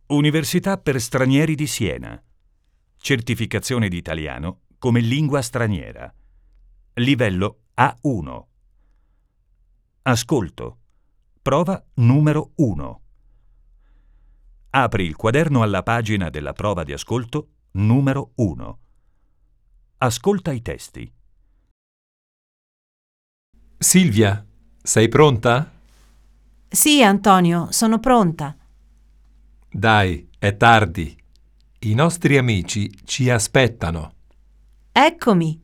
Università per stranieri di Siena. Certificazione di italiano come lingua straniera. Livello A1. Ascolto. Prova numero 1. Apri il quaderno alla pagina della prova di ascolto numero 1. Ascolta i testi. Silvia, sei pronta? Sì, Antonio, sono pronta. Dai, è tardi. I nostri amici ci aspettano. Eccomi.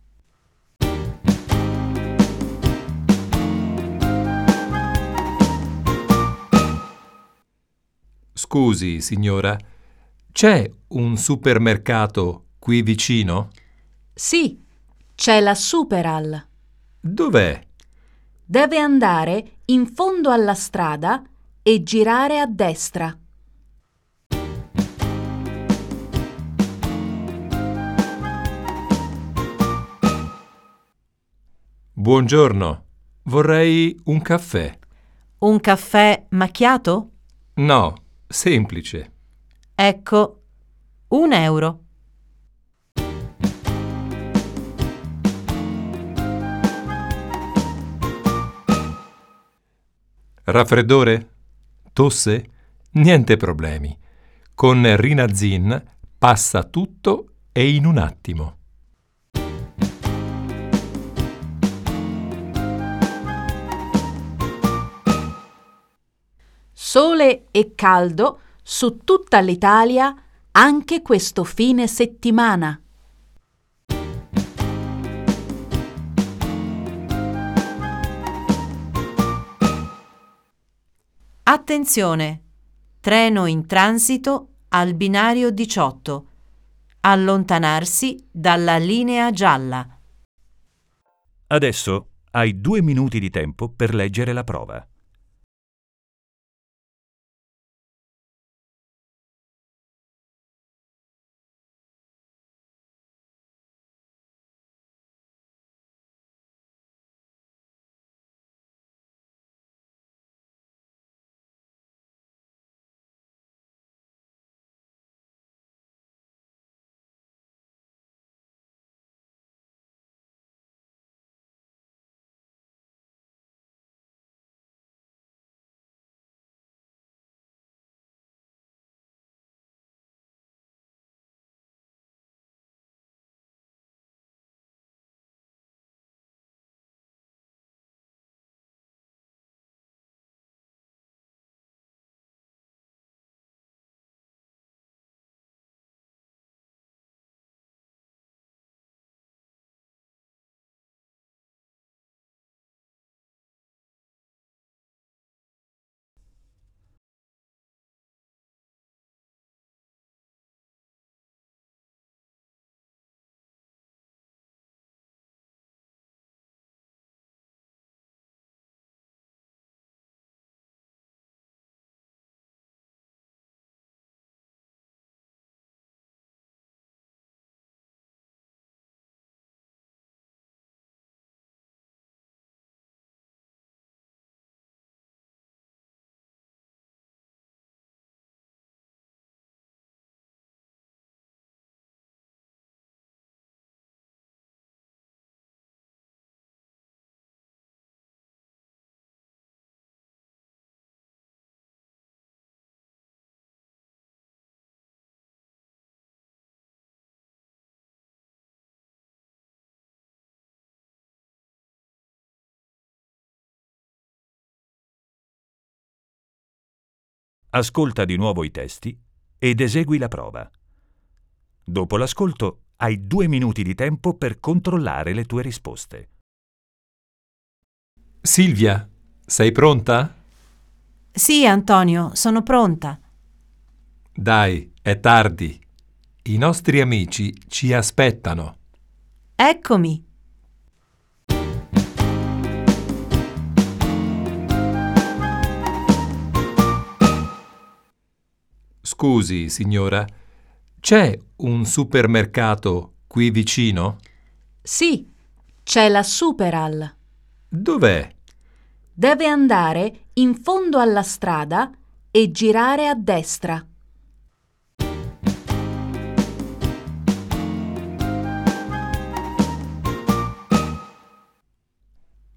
Scusi, signora, c'è un supermercato qui vicino? Sì, c'è la Superal. Dov'è? Deve andare in fondo alla strada e girare a destra. Buongiorno, vorrei un caffè. Un caffè macchiato? No, semplice. Ecco, €1. Raffreddore? Tosse? Niente problemi. Con Rinazin passa tutto e in un attimo. Sole e caldo su tutta l'Italia anche questo fine settimana. Attenzione! Treno in transito al binario 18. Allontanarsi dalla linea gialla. Adesso hai 2 minuti di tempo per leggere la prova. Ascolta di nuovo i testi ed esegui la prova. Dopo l'ascolto hai 2 minuti di tempo per controllare le tue risposte. Silvia, sei pronta? Sì, Antonio, sono pronta. Dai, è tardi. I nostri amici ci aspettano. Eccomi. Scusi, signora, c'è un supermercato qui vicino? Sì, c'è la Superal. Dov'è? Deve andare in fondo alla strada e girare a destra.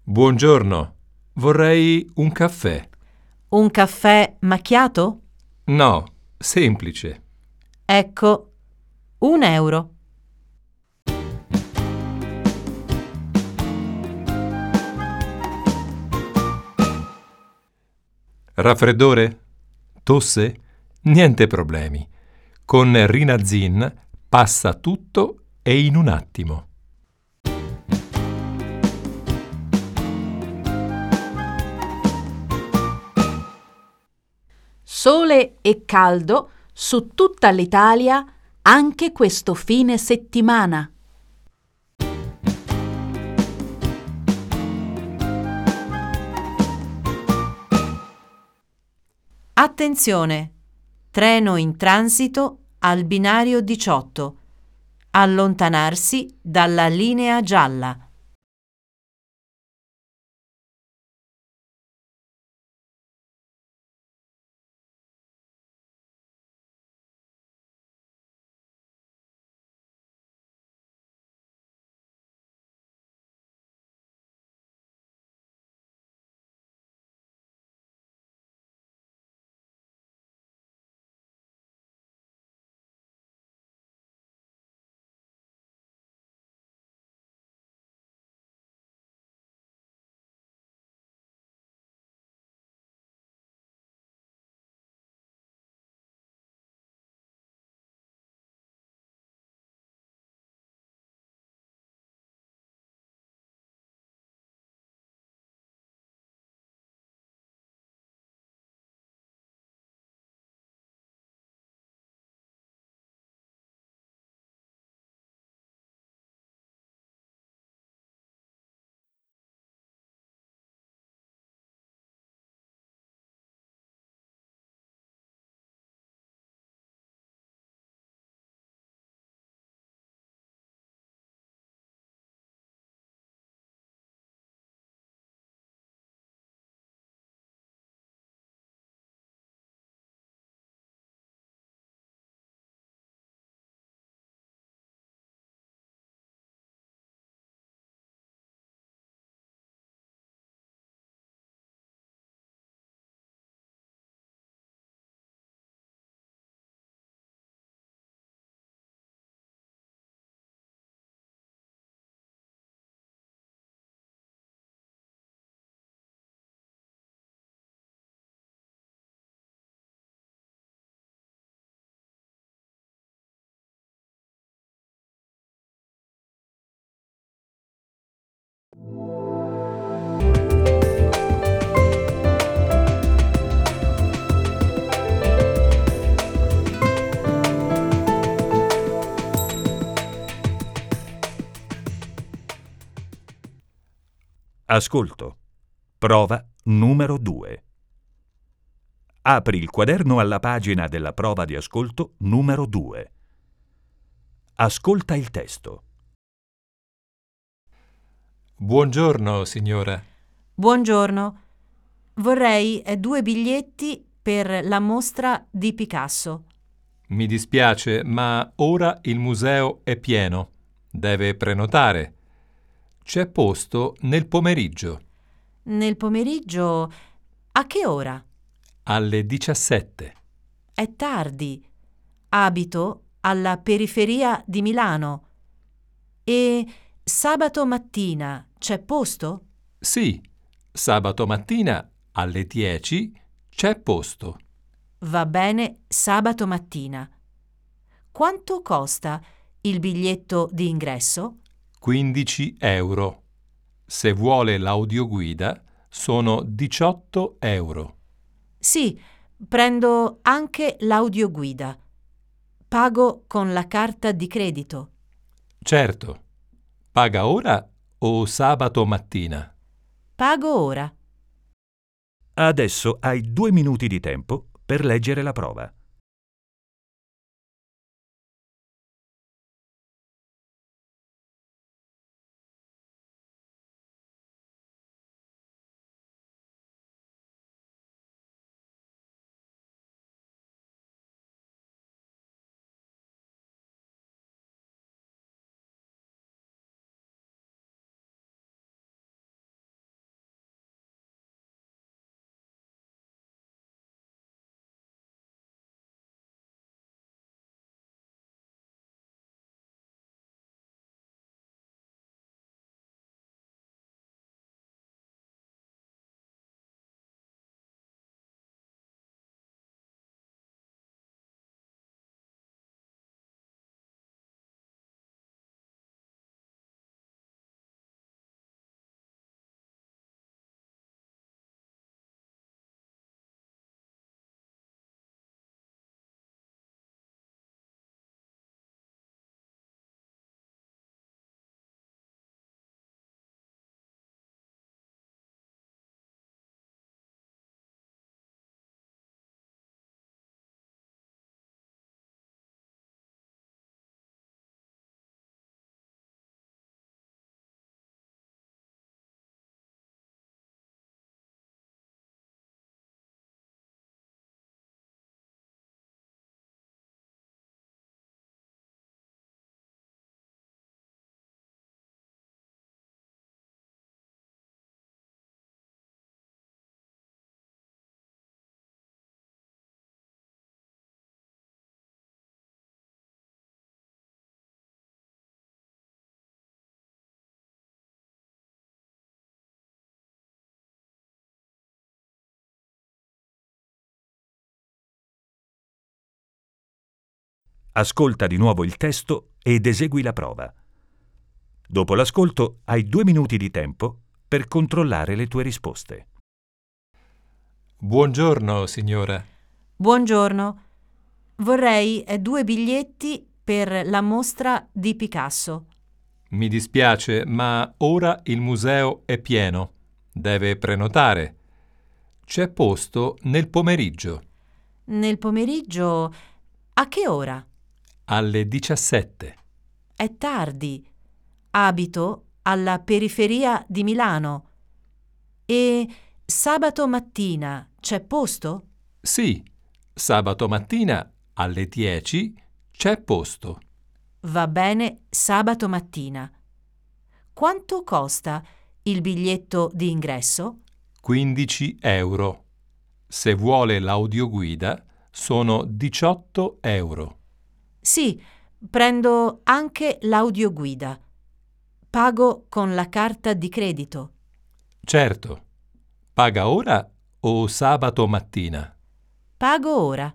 Buongiorno, vorrei un caffè. Un caffè macchiato? No, semplice. Ecco, €1. Raffreddore? Tosse? Niente problemi. Con Rinazin passa tutto e in un attimo. Sole e caldo su tutta l'Italia anche questo fine settimana. Attenzione! Treno in transito al binario 18. Allontanarsi dalla linea gialla. Ascolto. Prova numero 2. Apri il quaderno alla pagina della prova di ascolto numero 2. Ascolta il testo. Buongiorno, signora. Buongiorno. Vorrei 2 biglietti per la mostra di Picasso. Mi dispiace, ma ora il museo è pieno. Deve prenotare. C'è posto nel pomeriggio, Nel pomeriggio, a che ora? alle 17. È tardi. Abito alla periferia di Milano. E sabato mattina c'è posto? Sì, sabato mattina alle 10 c'è posto. Va bene, sabato mattina. Quanto costa il biglietto di ingresso? 15 euro. Se vuole l'audioguida, sono 18 euro. Sì, prendo anche l'audioguida. Pago con la carta di credito. Certo. Paga ora o sabato mattina? Pago ora. Adesso hai 2 minuti di tempo per leggere la prova. Ascolta di nuovo il testo ed esegui la prova. Dopo l'ascolto hai 2 minuti di tempo per controllare le tue risposte. Buongiorno, signora. Buongiorno. Vorrei 2 biglietti per la mostra di Picasso. Mi dispiace, ma ora il museo è pieno. Deve prenotare. C'è posto nel pomeriggio, Nel pomeriggio a che ora? alle 17. È tardi. Abito alla periferia di Milano. E sabato mattina c'è posto? Sì, sabato mattina alle 10 c'è posto. Va bene, sabato mattina. Quanto costa il biglietto di ingresso? 15 euro. Se vuole l'audioguida, sono 18 euro. Sì, prendo anche l'audioguida. Pago con la carta di credito. Certo. Paga ora o sabato mattina? Pago ora.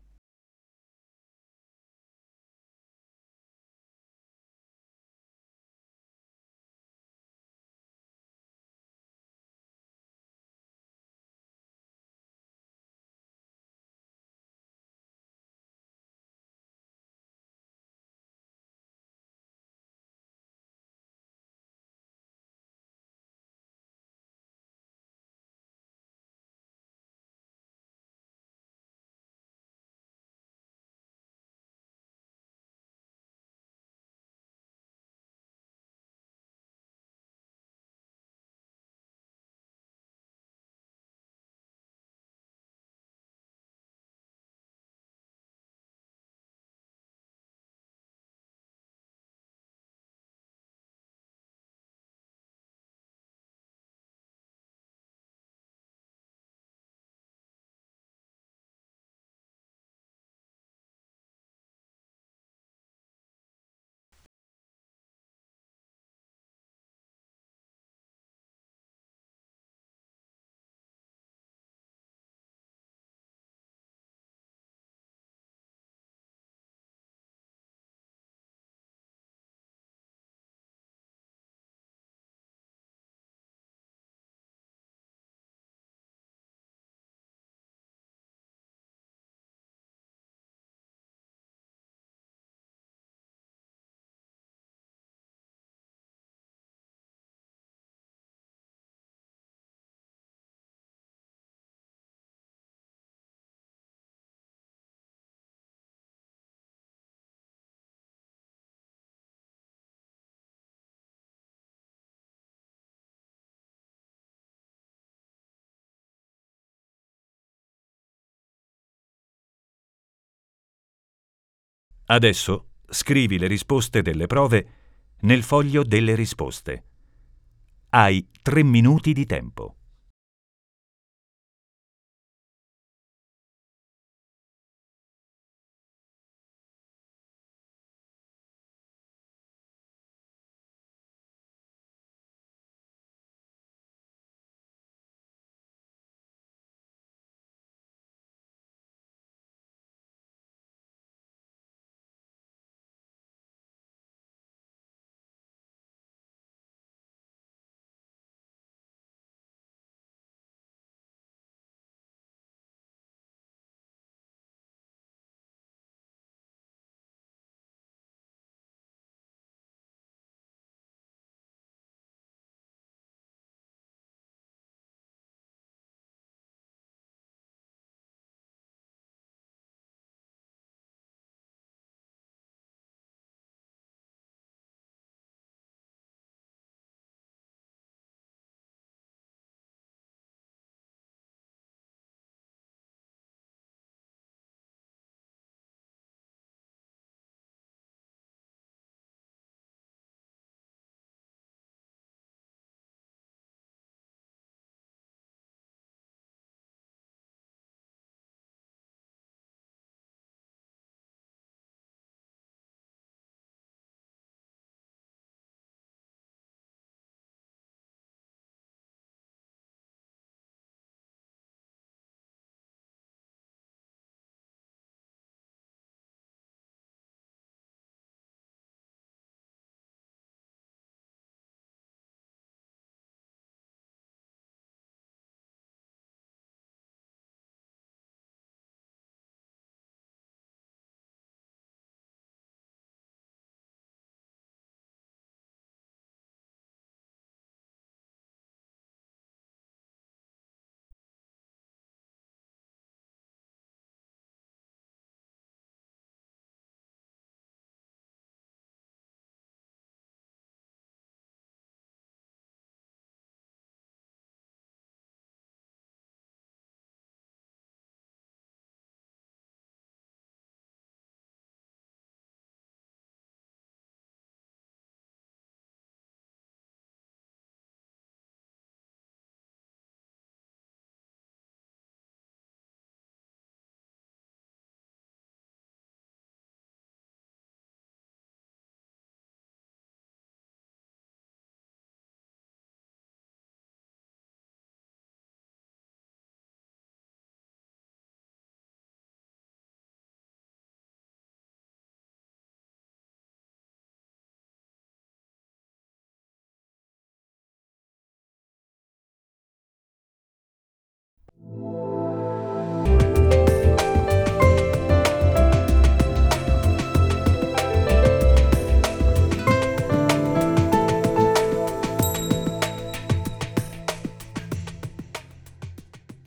Adesso scrivi le risposte delle prove nel foglio delle risposte. Hai 3 minuti di tempo.